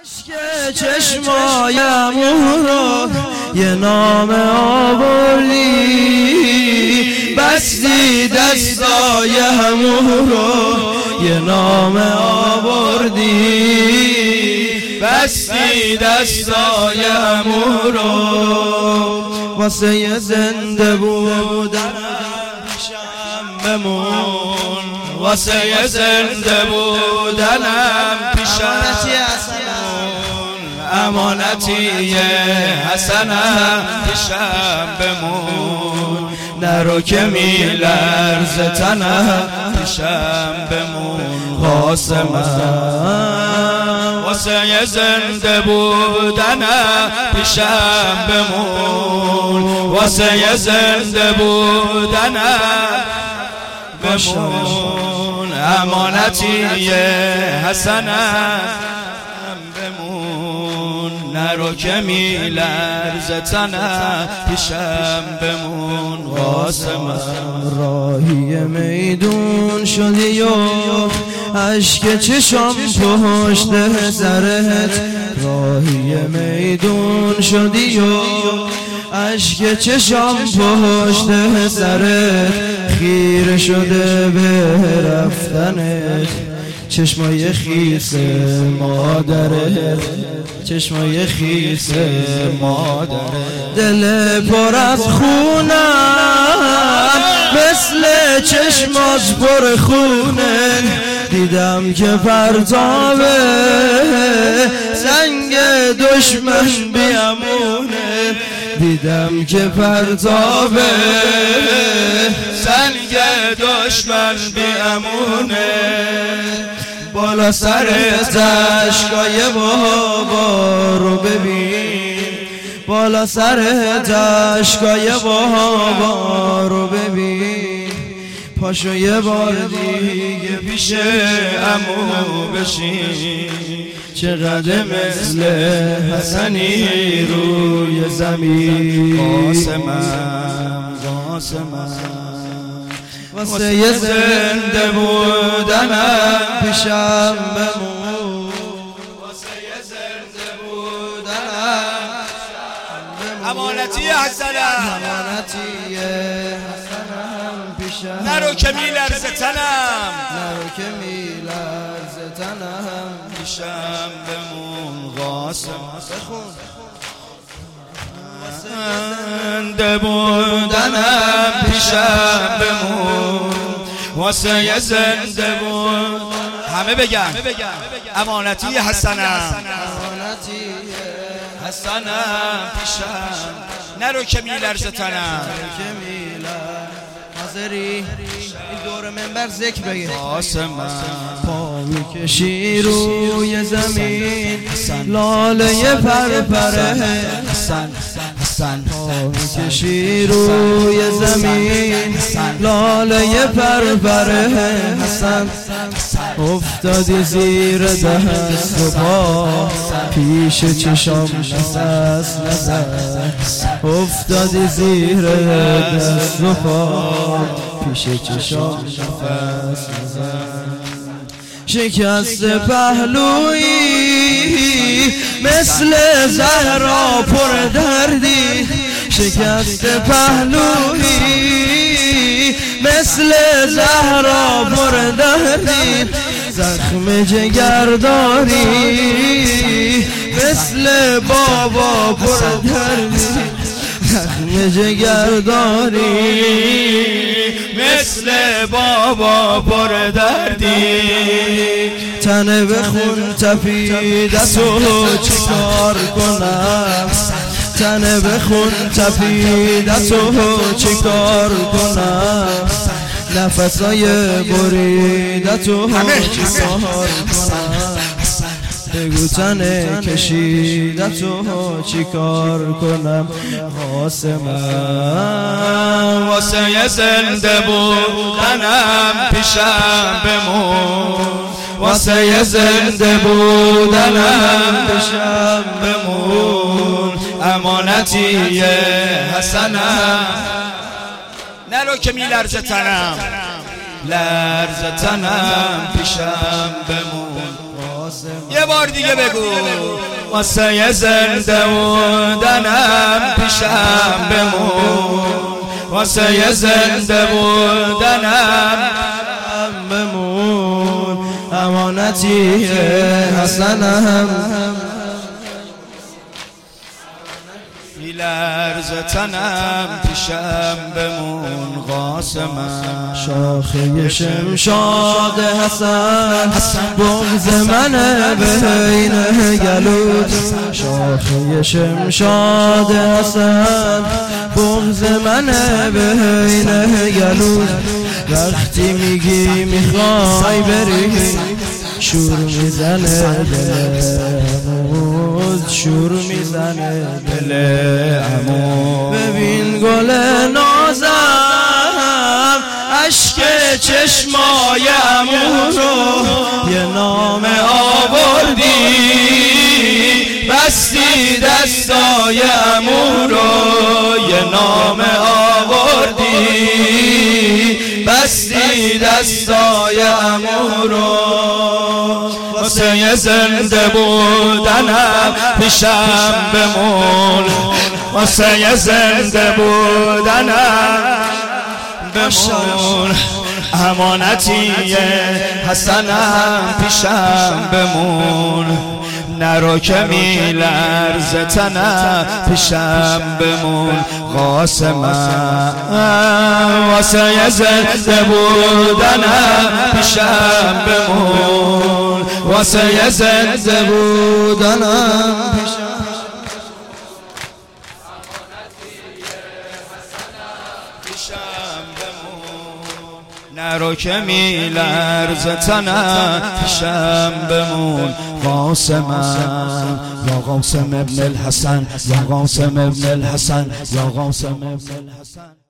اشک چشمایم رو یه نام آوردی، بستی دستای همون رو یه نام آوردی، بستی دستای همون رو واسه یه زنده بودن پیشم بمون، واسه یه زنده بودنم پیشم امانتی حسنم پیشم بمون، نرو که میلرزه تنم پیشم بمون قاسمم، واسه یه زنده بودنم پیشم بمون، واسه یه زنده بودنم بمون، امانتی حسنم نرو که میلرزه تنم پیشم بمون قاسمم. راهی میدون شدی و اشک چشم پشت سرت، راهی میدون شدی و اشک چشم پشت سرت، خیره شده به رفتنت چشمای خیس مادرت، چشمای خیس مادرت، دل پر از خونم مثل چشمات پر خونه، دیدم که پرتاب سنگ دشمن بیامونه، دیدم که پرتاب سنگ دشمن بیامونه، بالا سر اشکای بابا رو ببین، بالا سر اشکای بابا رو ببین، پاشو یه بار دیگه پیش عمو بشین، چقدر مثل حسنی روی زمین قاسمم، قاسمم واسه یه زنده بودنم پیشم بمون، واسه یه زنده بودنم بمون، امانتی حسنم، امانتی حسنم پیشم، نرو که میلرزه تنم، نرو که میلرزه تنم پیشم بمون قاسم، بخون زنده بودنم پیشم بمون، واسه یه زنده بود همه بگن امانتی حسنم، امانتی حسنم پیشم، نرو که میلرزه تنم، نرو که میلرزه. حاضری این دور منبر ذکر بگه قاسمم، پا میکشی روی زمین لاله پرپره حسن، حسن پا میکشی روی زمین لاله پرپره حسن، افتادی زیر دست و پا پیش چشام نفس نزن، افتادی زیر دست و پا پیش چشام نفس نزن، شکست پهلویی مثل زهرا پر دردی، شکست پهلویی مثل زهرا پر دردی، زخم جگرداری مثل بابا پر دردی، زخم جگرداری مثل بابا پر دردی، تنه به خون تپیده تو چیکار کنم، تنه به خون تپیده تو چیکار کنم، نفسای بریده تو چیکار کنم، بگو تنه کشیده تو چیکار کنم قاسمم، واسه یه زنده بودنم پیشم بمون، واسه یه زنده بودنم پیشم بمون، امانتی حسنم، نرو که میلرزه تنم، لرزه تنم پیشم بمون یه بار دیگه بگو واسه زنده بودنم پیشم بمون واسه زنده بودنم بمون امانتی حسنم لرز تنم پیشم بمون قاسمم شاخه شمشاد حسن بغض منه بین گلود شاخه شمشاد حسن بغض منه بین گلود وقتی میگی میخوای بری شور میزنه دلمون شور میزنه دلمون ببین گل نازم اشک چشمای عمو رو یه نام آوردی بستی دستای عمو رو یه نام آوردی بستی دستای عمو رو واسه زنده بودنم پیشم بمون واسه زنده بودنم بمون امانتی حسنم پیشم بمون نرو که میلرز تنم پیشم بمون قاسمم واسه زنده بودنم پیشم بمون واسه زنده بودنم پیشم بمون نرو که میلرز تنم پیشم بمون قاسمم یا قاسم ابن الحسن یا قاسم ابن الحسن یا قاسم ابن الحسن